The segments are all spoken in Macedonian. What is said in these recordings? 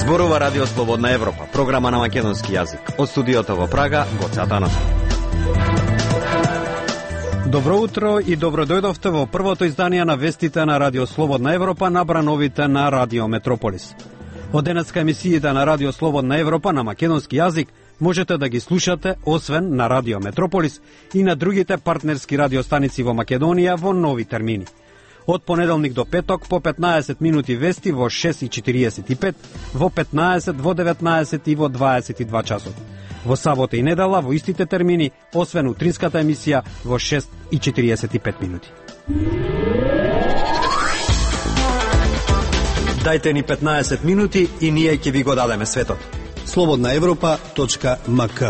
Зборува Радио Слободна Европа, програма на македонски јазик. Од студиото во Прага, Гоце Атанасов. Добро утро и добро дојдовте во првото издание на вестите на Радио Слободна Европа, набрановите на Радио Метрополис. Од денеска емисиите на Радио Слободна Европа на македонски јазик можете да ги слушате освен на Радио Метрополис и на другите партнерски радиостаници во Македонија во нови термини. Од понеделник до петок по 15 минути вести во 6:45, во 15, во 19 и во 22 часот. Во сабота и недела во истите термини, освен утринската емисија во 6:45 минути. Дајте ни 15 минути и ние ќе ви го дадеме светот. slobodnaevropa.mk.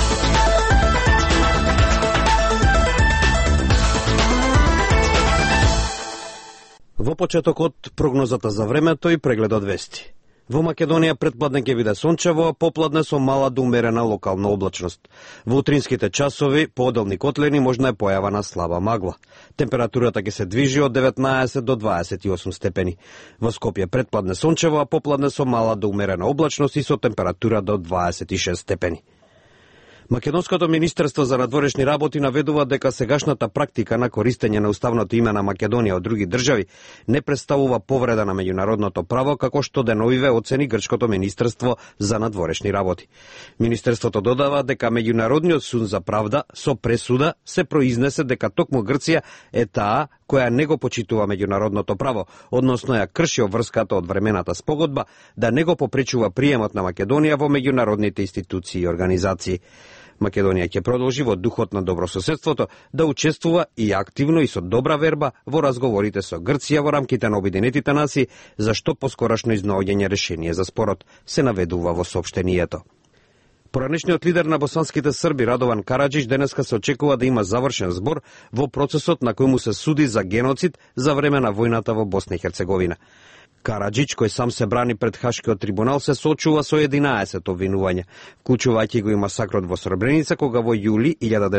Во почетокот прогнозата за времето и прегледот вести. Во Македонија предпладне ќе биде сончево, а попладне со мала до умерена локална облачност. Во утринските часови, поодолни котлени, можна е појава на слаба магла. Температурата ќе се движи од 19 до 28 степени. Во Скопје предпладне сончево, а попладне со мала до умерена облачност и со температура до 26 степени. Македонското Министерство за надворешни работи наведува дека сегашната практика на користење на уставното име на Македонија од други држави не представува повреда на меѓународното право, како што деновиве оцени Грчкото Министерство за надворешни работи. Министерството додава дека Меѓународниот суд за правда со пресуда се произнесе дека токму Грција е таа која не го почитува меѓународното право, односно ја крши обврската од времената спогодба да не го попречува приемот на Македонија во меѓународните институции и организации. Македонија ќе продолжи во духот на добрососедството да учествува и активно и со добра верба во разговорите со Грција во рамките на Обединетите нации за што поскорашно изнаоѓање решение за спорот, се наведува во соопштението. Поранешниот лидер на босанските срби Радован Караджич денеска се очекува да има завршен збор во процесот на кој му се суди за геноцид за време на војната во Босна и Херцеговина. Караджич, кој сам се брани пред Хашкиот трибунал, се соочува со 11 обвинувања, вклучувајќи го и масакрот во Сребреница, кога во јули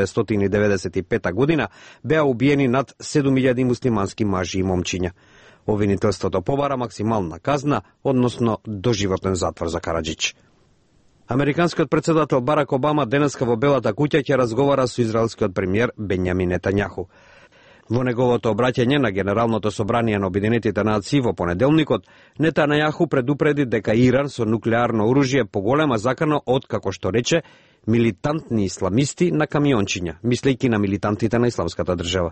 1995 година беа убиени над 7000 муслимански мажи и момчиња. Обвинителството побара максимална казна, односно доживотен затвор за Караджич. Американскиот председател Барак Обама денеска во Белата куќа ќе разговара со израелскиот премиер Бенјамин Нетањаху. Во неговото обраќање на Генералното собрание на Обединетите нации во понеделникот, Нетањаху предупреди дека Иран со нуклеарно оружје поголема закана од, како што рече, милитантни исламисти на камиончиња, мислејќи на милитантите на исламската држава.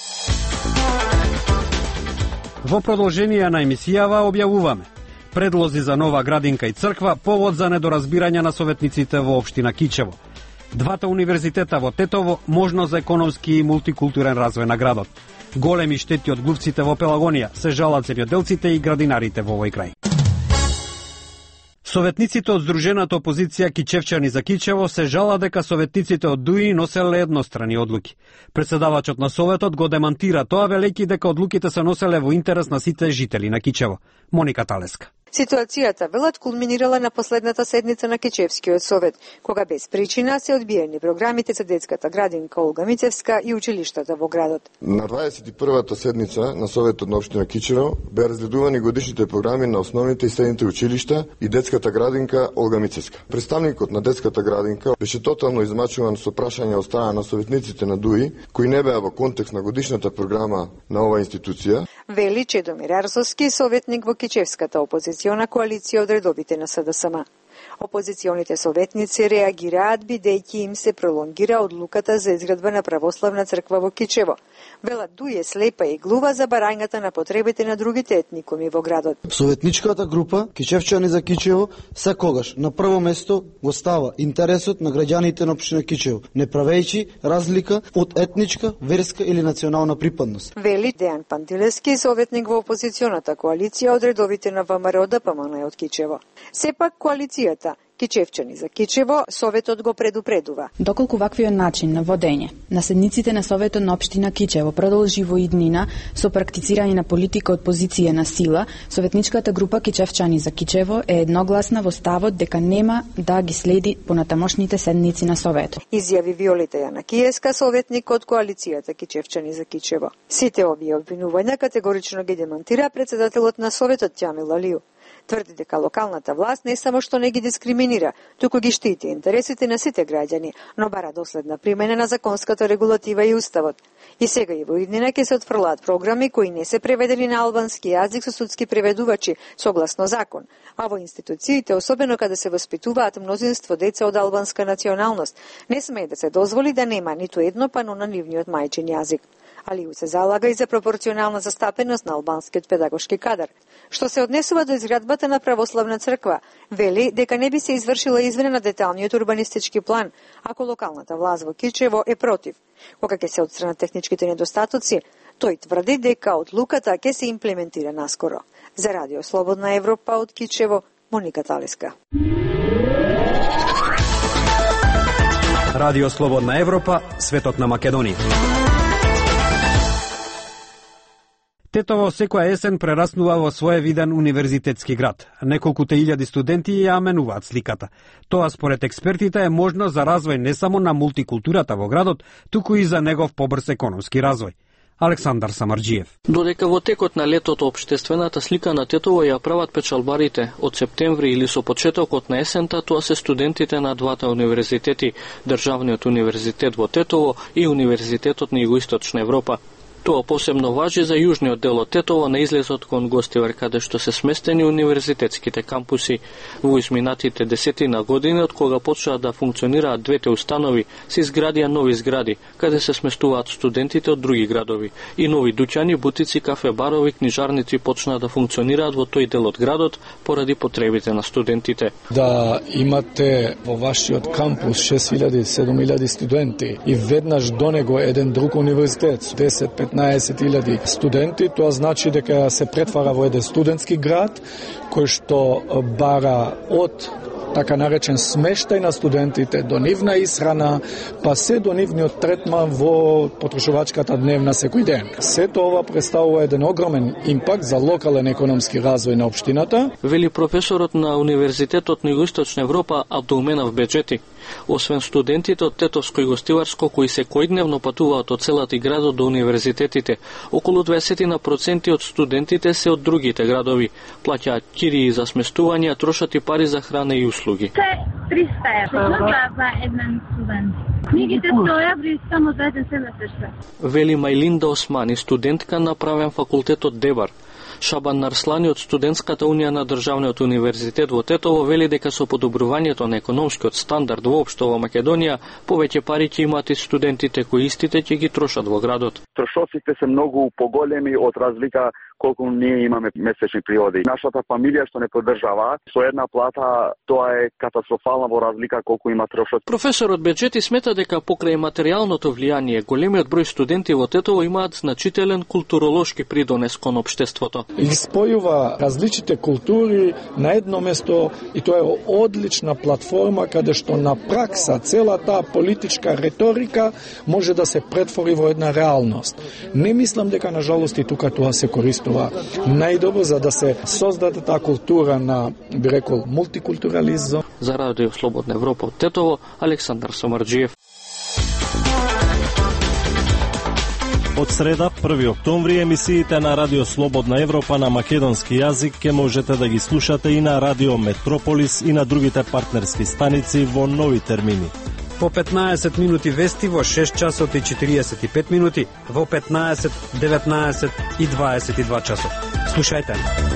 Во продолжение на емисијава објавуваме предлози за нова градинка и црква, повод за недоразбирање на советниците во општина Кичево. Двата универзитета во Тетово, можност за економски и мултикултурен развој на градот. Големи штети од глувците во Пелагонија, се жалат земјоделците и градинарите во овој крај. Советниците од Здружената опозиција Кичевчани за Кичево се жала дека советниците од ДУИ носеле еднострани одлуки. Председавачот на Советот го демантира тоа, велејќи дека одлуките се носеле во интерес на сите жители на Кичево. Моника Талеска. Ситуацијата, велат, кулминирала на последната седница на Кичевскиот совет, кога без причина се одбиени програмите за детската градинка Олга Мицевска и училиштата во градот. На 21-та седница на Советот на општина Кичево беа разгледувани годишните програми на основните и средните училишта и детската градинка Олга Мицевска. Представникот на детската градинка беше тотално измачуван со прашања од страна на советниците на ДУИ, кои не беа во контекст на годишната програма на оваа институција. Вели Чедомир Арсовски, советник во Кичевската опозициона коалиција од редовите на СДСМ. Опозиционите советници реагираат бидејќи им се пролонгира одлуката за изградба на православна црква во Кичево. Велат ДУИ е слепа и глува за барањата на потребите на другите етникуми во градот. Советничката група Кичевчани за Кичево секогаш на прво место го става интересот на граѓаните на општина Кичево, не правејќи разлика од етничка, верска или национална припадност. Вели Дејан Пантилевски, советник во опозиционата коалиција од редовите на ВМРО ДПМН од Кичево. Сепак коалицијата Кичевчани за Кичево, Советот го предупредува. Доколку ваквиот начин на водење на седниците на Советот на општина Кичево продолжи во иднина со практицирање на политика од позиција на сила, Советничката група Кичевчани за Кичево е едногласна во ставот дека нема да ги следи понатамошните седници на Советот. Изјави Виолета Јанакиевска, советник од коалицијата Кичевчани за Кичево. Сите овие обвинувања категорично ги демантира председателот на Советот Ќамил Алију. Тврди дека локалната власт не само што не ги дискриминира, туку ги штити интересите на сите граѓани, но бара доследна примена на законската регулатива и уставот. И сега и во иднина ќе се отфрлаат програми кои не се преведени на албански јазик со судски преведувачи согласно закон, а во институциите, особено каде се воспитуваат мнозинство деца од албанска националност, не смее да се дозволи да нема ниту едно пано на нивниот мајчин јазик. Алиу се залага и за пропорционална застапеност на албанскиот педагошки кадар. Што се однесува до изградбата на православна црква, вели дека не би се извршила измена на деталниот урбанистички план, ако локалната власт во Кичево е против. Кога ќе се отстранат техничките недостатоци, тој тврди дека одлуката ќе се имплементира наскоро. За Радио Слободна Европа од Кичево, Моника Талиска. Радио Слободна Европа, светот на Македонија. Тетово секоја есен прераснува во своевиден универзитетски град. Неколкуте илјади студенти ја менуваат сликата. Тоа според експертите е можно за развој не само на мултикултурата во градот, туку и за негов побрз економски развој. Александар Самарџиев. Додека во текот на летото општествената слика на Тетово ја прават печалбарите од септември или со почетокот на есента, тоа се студентите на двата универзитети, Државниот универзитет во Тетово и Универзитетот на Југоисточна Европа. Тоа посебно важи за јужниот дел од Тетово на излезот кон Гостивар, каде што се сместени универзитетските кампуси. Во изминатите 10 години, од кога почнаа да функционираат двете установи, се изградија нови згради, каде се сместуваат студентите од други градови. И нови дуќани, бутици, кафе, барови, книжарници почнаа да функционираат во тој дел од градот поради потребите на студентите. Да имате во вашиот кампус 6.000-7.000 студенти и веднаш до него еден друг универзитет, 10-15.000 студенти, тоа значи дека се претвара во еден студентски град кој што бара од така наречен смештај на студентите до нивна исхрана, па се до нивниот третман во потрошувачката дневна секој ден. Сето ова представува еден огромен импакт за локален економски развој на општината. Вели професорот на Универзитетот на Југоисточна Европа Абдулменав Беџети. Освен студентите од Тетовско и Гостиварско кои секојдневно патуваат од целата градот до универзитетите, околу 20% од студентите се од другите градови. Плаќаат кирии за сместување, трошат и пари за храна и услуги. Се 300 за еден студент. Книгите стоја само за еден семестар. Вели Мајлинда Османи, студентка на правен факултет од Дебар. Шабан Нарслани од Студентската унија на Државниот универзитет во Тетово вели дека со подобрувањето на економскиот стандард воопшто во Македонија, повеќе пари ќе имаат и студентите кои истите ќе ги трошат во градот. Трошоците се многу поголеми од разлика колку ние имаме месечни приходи. Нашата фамилија што не поддржава со една плата, тоа е катастрофална во разлика колку има трошоци. Професорот Беџети смета дека покрај материјалното влијание, големиот број студенти во Тетово имаат значителен културолошки придонес кон општеството. Ги спојува различните култури на едно место и тоа е одлична платформа каде што на пракса цела таа политичка реторика може да се претвори во една реалност. Не мислам дека на жалост и тука тоа се користува најдобро за да се создаде таа култура на, би рекол, мултикултурализам. За Радио Слободна Европа од Тетово, Александар Самарџиев. Од среда, 1 октомври, емисиите на Радио Слободна Европа на македонски јазик ќе можете да ги слушате и на Радио Метрополис и на другите партнерски станици во нови термини. По 15 минути вести во 6 часот и 45 минути, во 15, 19 и 22 часот. Слушајте.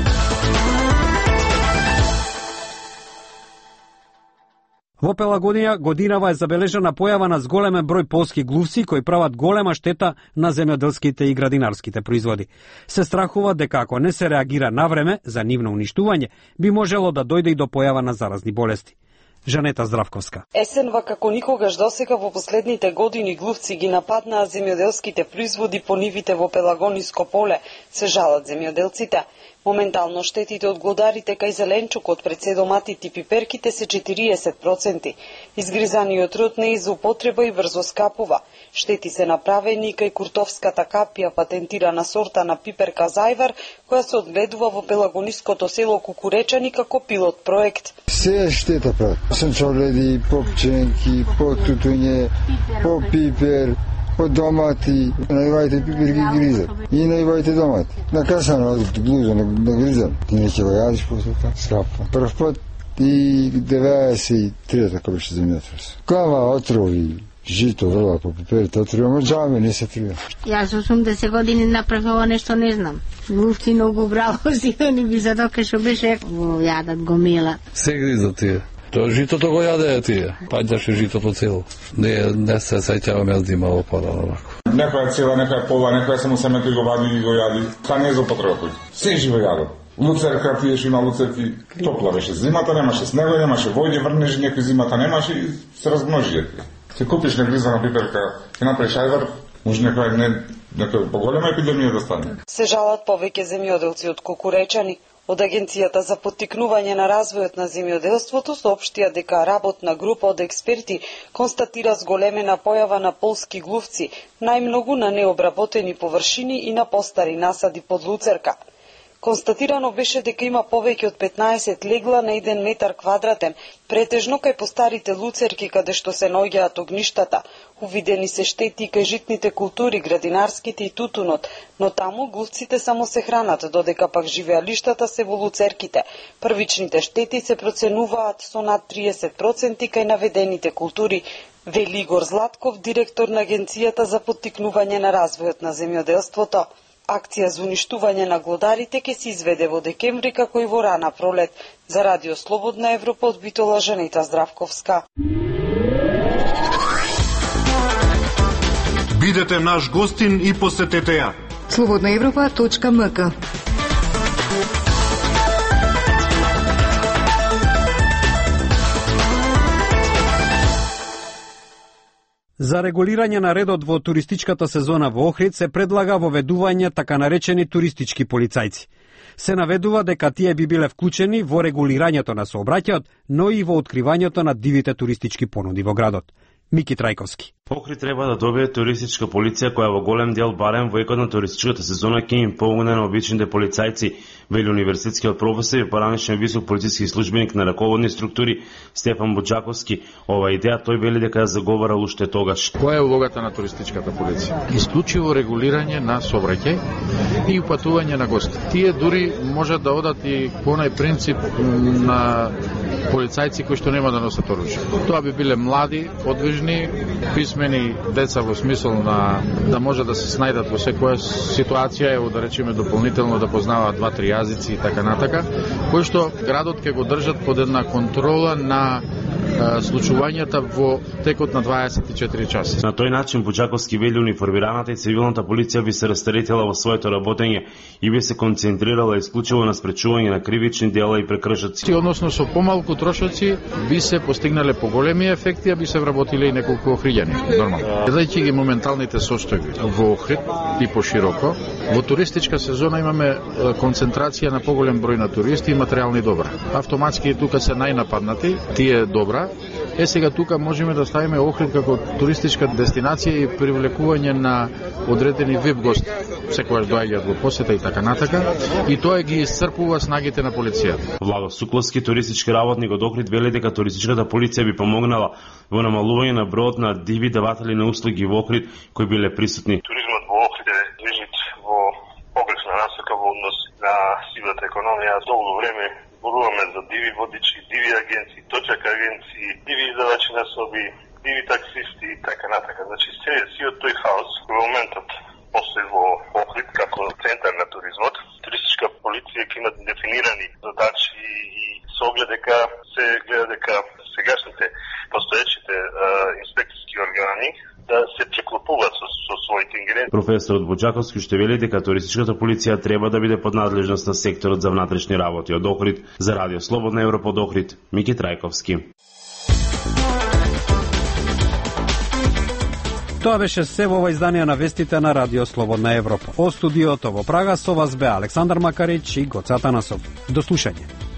Во Пелагонија годинава е забележана појава на зголемен број полски глувци кои прават голема штета на земјоделските и градинарските производи. Се страхува дека ако не се реагира навреме за нивно уништување, би можело да дојде и до појава на заразни болести. Жанета Здравковска. Есенва како никогаш досега во последните години глувци ги нападнаа земјоделските производи по нивите во Пелагониско поле, се жалат земјоделците. Моментално штетите од глодарите кај зеленчукот, председоматите и пиперките се 40%. Изгризаниот род не е за употреба и брзо скапува. Штети се направени кај куртовската капија, патентирана сорта на пиперка Зајвар, која се одгледува во пелагониското село Кукуречани како пилот проект. Се штета прават. Сончоледи, по пченки, по тутуње, по пипер, Од домати, највајте пипир ги гризат. И највајте домати. На касана блуза, на гризам. Ти не ќе го јадиш после тоа. Скапа. Прв пат и 93-та кога беше земјотрес. Кава, отрови, жито, врла по пеперите, отрови, ама джаме не се трива. Јас 80 години направив ова нешто не знам. Луфти многу браво си, они би задока што беше јадат гомила. Се гризат тие. Тоа житото го јаде тие. Паѓаше житото цело. Не се сеќавам јас да имало подано вако. Некоја цела, некоја пола, некоја само семето и го вади и го јади. Та не е за употреба. Се живо јадат. Луцерка пиеш, има луцерки. Топла беше зимата, немаше снего, немаше војде, врнеш некој зимата немаше и се размножи. Се купиш негризана пиперка, ќе направиш ајвар, може некоја поголема епидемија да стане. Се жалат повеќе земјоделци од Кокуречани. Од Агенцијата за поттикнување на развојот на земјоделството соопштија дека работна група од експерти констатира зголемена појава на полски глувци, најмногу на необработени површини и на постари насади под луцерка. Констатирано беше дека има повеќе од 15 легла на 1 метар квадратен, претежно кај постарите луцерки каде што се наоѓаат огништата. Увидени се штети кај житните култури, градинарските и тутунот, но таму глувците само се хранат, додека пак живеалиштата се во луцерките. Првичните штети се проценуваат со над 30% кај наведените култури, вели Игор Златков, директор на Агенцијата за поттикнување на развојот на земјоделството. Акција за уништување на глодарите ќе се изведе во декември како и во рана пролет. За Радио Слободна Европа од Битола Жанета Здравковска. Бидете наш гостин и посетете ја. slobodnaevropa.mk. За регулирање на редот во туристичката сезона во Охрид се предлага воведување така наречени туристички полицајци. Се наведува дека тие би биле вклучени во регулирањето на сообраќајот, но и во откривањето на дивите туристички понуди во градот. Мики Трајковски. Охрид треба да добие туристичка полиција која во голем дел барем во екот на туристичката сезона ќе им помогне на обичните полицајци, вели универзитетскиот професор и поранешен висок полициски службеник на раководни структури Стефан Буџаковски. Ова идеја тој вели дека ја заговарал уште тогаш. Која е улогата на туристичката полиција? Исклучиво регулирање на сообраќај и упатување на гости. Тие дури можат да одат и по онај принцип на полицајци кои што нема да носат оружје. Тоа би биле млади, подвижни, писмени деца во смисол на да може да се снајдат во секоја ситуација, да речеме дополнително да познаваат 2-3 јазици и така натака, кои што градот ќе го држат под една контрола на случувањата во текот на 24 часа. На тој начин Буџаковски вели униформираната и цивилната полиција би се растаретила во своето работење и би се концентрирала исклучиво на спречување на кривични дела и прекршоци. Односно со помалку трошоци би се постигнале поголеми ефекти, а би се вработиле и неколку охриѓани. Нормално. Гледајќи ги моменталните состојби во Охрид и пошироко, во туристичка сезона имаме концентрација на поголем број на туристи и материјални добра. Автоматски тука се најнападнати, тие добра. Сега тука можеме да ставиме Охрид како туристичка дестинација и привлекување на одредени VIP гости. Секогаш доаѓаат во посета и така натака, и тоа ги исцрпува снагите на полицијата. Владо Сукловски, туристички работник од Охрид, вели дека туристичката полиција би помогнала во намалување на бројот на диви даватели на услуги во Охрид кои биле присутни. Туризмот во Охрид е движит во погрешна насока во однос на сивата економија. Долго време зборуваме за диви водичи, диви агенции, точак агенции, диви издавачи на соби, диви таксисти и така натака. Значи, сиот тој хаос во моментот постои во Охрид како центар на туризмот. Туристичка полиција ќе има дефинирани задачи и со оглед дека се гледа дека сегашните постоечите инспекциски органи да се преклопуваат со своите ингеренции. Професорот Буџаковски уште вели дека туристичката полиција треба да биде под надлежност на секторот за внатрешни работи од Охрид. За Радио Слободна Европа од Охрид, Мики Трајковски. Тоа беше се во ова издание на вестите на Радио Слободна Европа. Од студиото во Прага со вас бе Александар Макарич и Гоце Атанасов. До слушање.